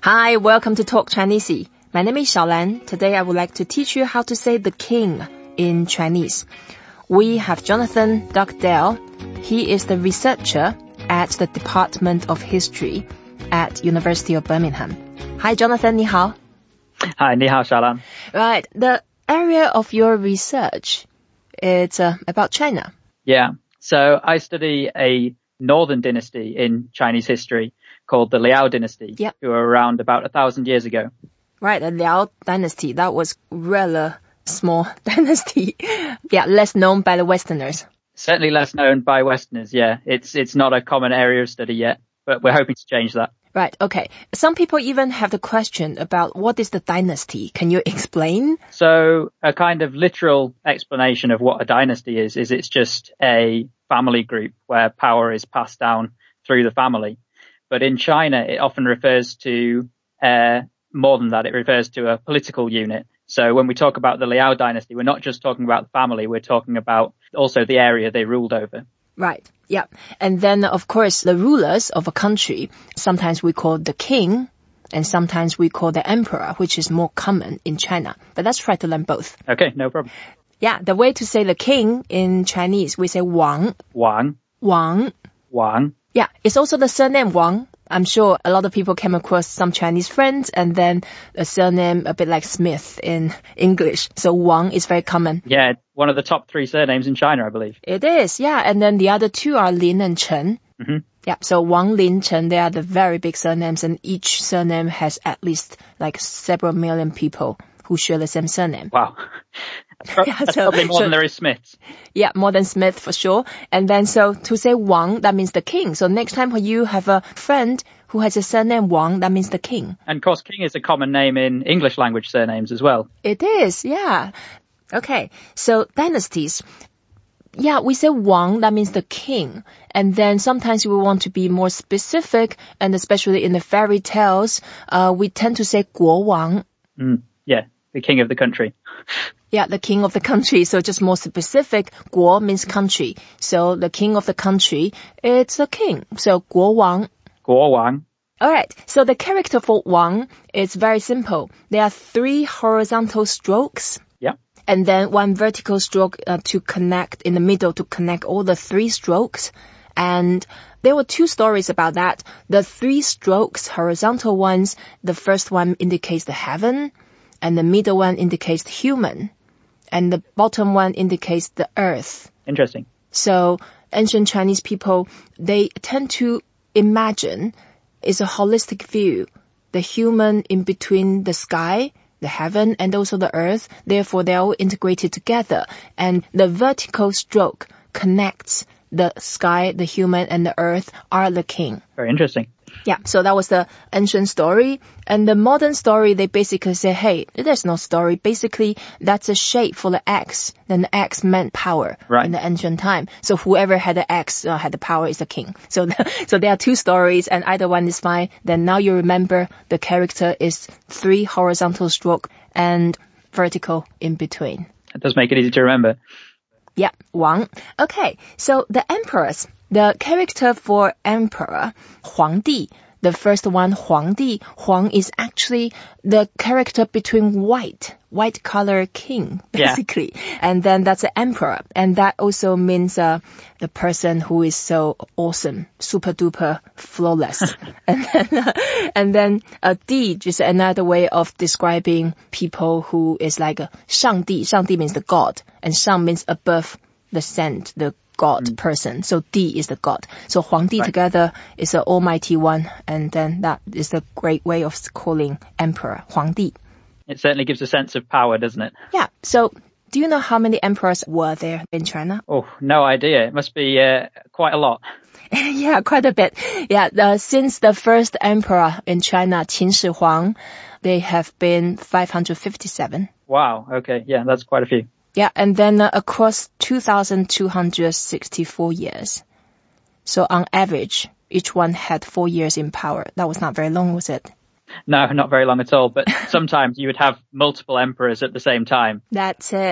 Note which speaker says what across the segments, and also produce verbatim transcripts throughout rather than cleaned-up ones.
Speaker 1: Hi, welcome to Talk Chinese. My name is Xiaolan. Today I would like to teach you how to say the king in Chinese. We have Jonathan Dugdale. He is the researcher at the Department of History at University of Birmingham. Hi, Jonathan, 你好.
Speaker 2: Hi, 你好, Xiaolan.
Speaker 1: Right, the area of your research is uh, about China.
Speaker 2: Yeah, so I study a northern dynasty in Chinese history called the Liao dynasty,
Speaker 1: yep.
Speaker 2: who were around about a thousand years ago.
Speaker 1: Right, the Liao dynasty, that was rather small dynasty. Yeah, less known by the Westerners.
Speaker 2: Certainly less known by Westerners, yeah. It's it's not a common area of study yet, but we're hoping to change that.
Speaker 1: Right, okay. Some people even have the question about what is the dynasty. Can you explain?
Speaker 2: So a kind of literal explanation of what a dynasty is, is it's just a family group where power is passed down through the family. But in China, it often refers to uh, more than that. It refers to a political unit. So when we talk about the Liao dynasty, we're not just talking about the family. We're talking about also the area they ruled over.
Speaker 1: Right. Yeah. And then, of course, the rulers of a country, sometimes we call the king and sometimes we call the emperor, which is more common in China. But let's try to learn both.
Speaker 2: Okay, no problem.
Speaker 1: Yeah. The way to say the king in Chinese, we say Wang.
Speaker 2: Wang.
Speaker 1: Wang.
Speaker 2: Wang.
Speaker 1: Yeah. It's also the surname Wang. I'm sure a lot of people came across some Chinese friends and then a surname a bit like Smith in English. So Wang is very common.
Speaker 2: Yeah, one of the top three surnames in China, I believe.
Speaker 1: It is, yeah. And then the other two are Lin and Chen.
Speaker 2: Mm-hmm.
Speaker 1: Yeah, so Wang, Lin, Chen, they are the very big surnames and each surname has at least like several million people who share the same surname.
Speaker 2: Wow. That's, pro-
Speaker 1: yeah,
Speaker 2: that's
Speaker 1: so,
Speaker 2: probably more
Speaker 1: so,
Speaker 2: than there is Smiths.
Speaker 1: Yeah, more than Smith for sure. And then so to say Wang, that means the king. So next time when you have a friend who has a surname Wang, that means the king.
Speaker 2: And of course, king is a common name in English language surnames as well.
Speaker 1: It is, yeah. Okay, so dynasties. Yeah, we say Wang, that means the king. And then sometimes we want to be more specific, and especially in the fairy tales, uh, we tend to say Guo Wang.
Speaker 2: Mm, yeah, the king of the country.
Speaker 1: Yeah, the king of the country. So just more specific, Guo means country. So the king of the country, it's a king. So Guo Wang.
Speaker 2: Guo Wang.
Speaker 1: Alright, so the character for Wang is very simple. There are three horizontal strokes.
Speaker 2: Yeah.
Speaker 1: And then one vertical stroke uh, to connect in the middle to connect all the three strokes. And there were two stories about that. The three strokes, horizontal ones, the first one indicates the heaven, and the middle one indicates the human, and the bottom one indicates the earth.
Speaker 2: Interesting.
Speaker 1: So ancient Chinese people, they tend to imagine it's a holistic view, the human in between the sky, the heaven, and also the earth. Therefore, they're all integrated together. And the vertical stroke connects the sky, the human, and the earth are the king.
Speaker 2: Very interesting.
Speaker 1: Yeah, so that was the ancient story. And the modern story, they basically say, hey, there's no story. Basically, that's a shape for the X. Then the X meant power
Speaker 2: right.
Speaker 1: in the ancient time. So whoever had the X uh, had the power is the king. So, so there are two stories and either one is fine. Then now you remember the character is three horizontal stroke and vertical in between.
Speaker 2: That does make it easy to remember.
Speaker 1: Yeah, Wang. Okay, so the emperors. The character for emperor, Huangdi, the first one, Huangdi, Huang is actually the character between white, white color king, basically. Yeah. And then that's an emperor. And that also means uh, the person who is so awesome, super duper flawless. and then, uh, and then uh, Di is another way of describing people who is like a Shangdi. Shangdi means the god, and Shang means above the sent, the God mm. person. So Di is the God. So Huangdi right. together is the almighty one. And then that is a great way of calling emperor, Huangdi.
Speaker 2: It certainly gives a sense of power, doesn't it?
Speaker 1: Yeah. So do you know how many emperors were there in China?
Speaker 2: Oh, no idea. It must be uh, quite a lot.
Speaker 1: Yeah, quite a bit. Yeah. Uh, since the first emperor in China, Qin Shi Huang, they have been five hundred fifty-seven.
Speaker 2: Wow. Okay. Yeah, that's quite a few.
Speaker 1: Yeah, and then uh, across two thousand two hundred sixty-four years. So on average, each one had four years in power. That was not very long, was it?
Speaker 2: No, not very long at all. But sometimes you would have multiple emperors at the same time.
Speaker 1: That's it.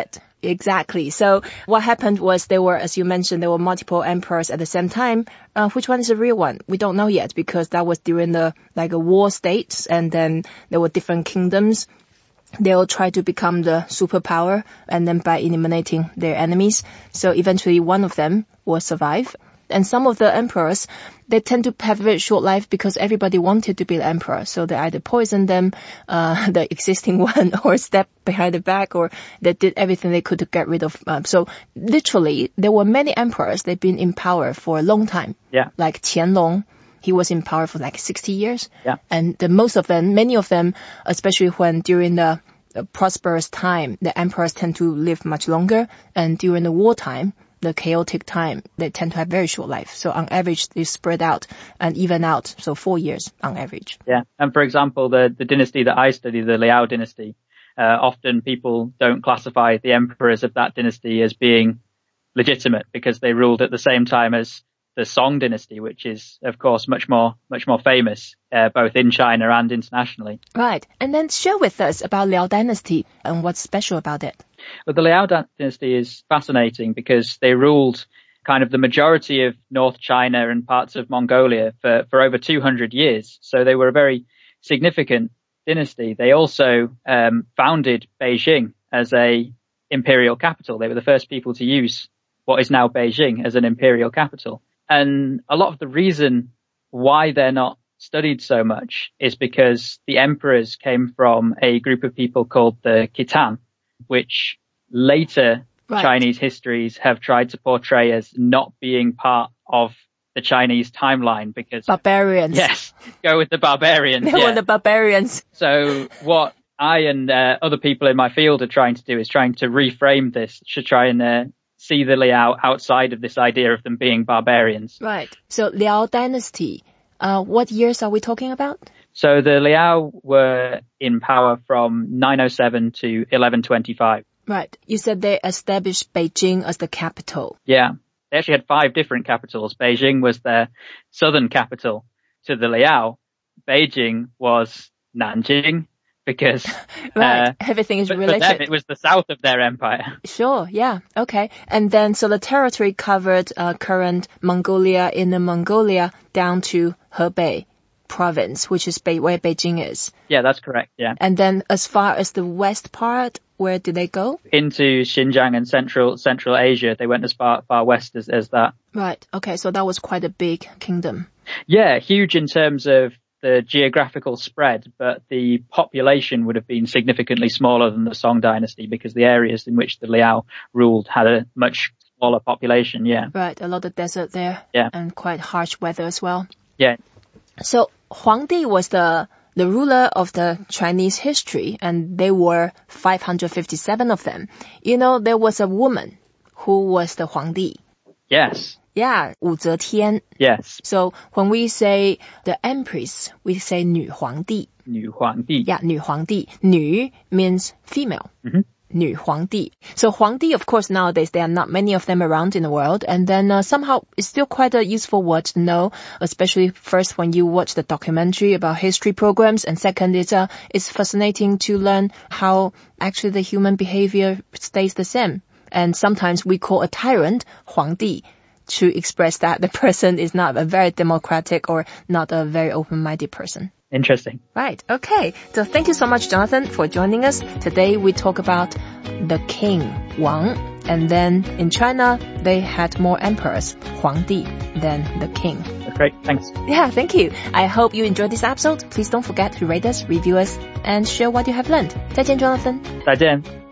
Speaker 1: Exactly. So what happened was there were, as you mentioned, there were multiple emperors at the same time. Uh, which one is the real one? We don't know yet because that was during the like a war state, and then there were different kingdoms. They all tried to become the superpower, and then by eliminating their enemies. So eventually one of them will survive. And some of the emperors, they tend to have a very short life because everybody wanted to be the emperor. So they either poisoned them, uh, the existing one, or stepped behind the back, or they did everything they could to get rid of. Um, so literally, there were many emperors. They've been in power for a long time.
Speaker 2: Yeah.
Speaker 1: Like Qianlong. He was in power for like sixty years.
Speaker 2: Yeah.
Speaker 1: And the most of them, many of them, especially when during the uh, prosperous time, the emperors tend to live much longer. And during the wartime, the chaotic time, they tend to have very short life. So on average, they spread out and even out. So four years on average.
Speaker 2: Yeah. And for example, the, the dynasty that I study, the Liao dynasty, uh, often people don't classify the emperors of that dynasty as being legitimate because they ruled at the same time as the Song dynasty, which is, of course, much more, much more famous, uh, both in China and internationally.
Speaker 1: Right. And then share with us about Liao dynasty and what's special about it.
Speaker 2: But the Liao dynasty is fascinating because they ruled kind of the majority of North China and parts of Mongolia for, for over two hundred years. So they were a very significant dynasty. They also um, founded Beijing as a imperial capital. They were the first people to use what is now Beijing as an imperial capital. And a lot of the reason why they're not studied so much is because the emperors came from a group of people called the Khitan, which later right. Chinese histories have tried to portray as not being part of the Chinese timeline because...
Speaker 1: Barbarians.
Speaker 2: Yes, go with the barbarians.
Speaker 1: They
Speaker 2: yeah.
Speaker 1: were the barbarians.
Speaker 2: So what I and uh, other people in my field are trying to do is trying to reframe this to try and uh, see the Liao outside of this idea of them being barbarians.
Speaker 1: Right. So Liao dynasty, uh, what years are we talking about?
Speaker 2: So the Liao were in power from nine oh seven to eleven twenty-five.
Speaker 1: Right. You said they established Beijing as the capital.
Speaker 2: Yeah. They actually had five different capitals. Beijing was their southern capital. To the Liao, Beijing was Nanjing because
Speaker 1: right.
Speaker 2: uh,
Speaker 1: everything is
Speaker 2: but
Speaker 1: related.
Speaker 2: For them, it was the south of their empire.
Speaker 1: Sure. Yeah. Okay. And then so the territory covered uh, current Mongolia, Inner Mongolia down to Hebei province, which is Be- where Beijing is.
Speaker 2: Yeah, that's correct. Yeah.
Speaker 1: And then as far as the west part, where did they go?
Speaker 2: Into Xinjiang and Central Central Asia. They went as far far west as, as that.
Speaker 1: Right. Okay. So that was quite a big kingdom.
Speaker 2: Yeah, huge in terms of the geographical spread, but the population would have been significantly smaller than the Song dynasty because the areas in which the Liao ruled had a much smaller population. Yeah.
Speaker 1: Right. A lot of desert there.
Speaker 2: Yeah.
Speaker 1: And quite harsh weather as well.
Speaker 2: Yeah.
Speaker 1: So Huangdi was the the ruler of the Chinese history, and there were five hundred fifty-seven of them. You know, there was a woman who was the Huangdi.
Speaker 2: Yes.
Speaker 1: Yeah, Wu Zetian.
Speaker 2: Yes.
Speaker 1: So when we say the empress, we say 女皇帝.
Speaker 2: 女皇帝.
Speaker 1: Yeah, 女皇帝. 女 means female.
Speaker 2: Mm-hmm.
Speaker 1: 女皇帝. So 皇帝, of course, nowadays there are not many of them around in the world, and then uh, somehow it's still quite a useful word to know, especially first when you watch the documentary about history programs, and second, it's uh, it's fascinating to learn how actually the human behavior stays the same. And sometimes we call a tyrant 皇帝 to express that the person is not a very democratic or not a very open-minded person.
Speaker 2: Interesting.
Speaker 1: Right. Okay. So thank you so much, Jonathan, for joining us. Today we talk about the king, Wang. And then in China, they had more emperors, Huangdi, than the king.
Speaker 2: Great. Thanks.
Speaker 1: Yeah, thank you. I hope you enjoyed this episode. Please don't forget to rate us, review us, and share what you have learned. 再见, Jonathan.
Speaker 2: 再见.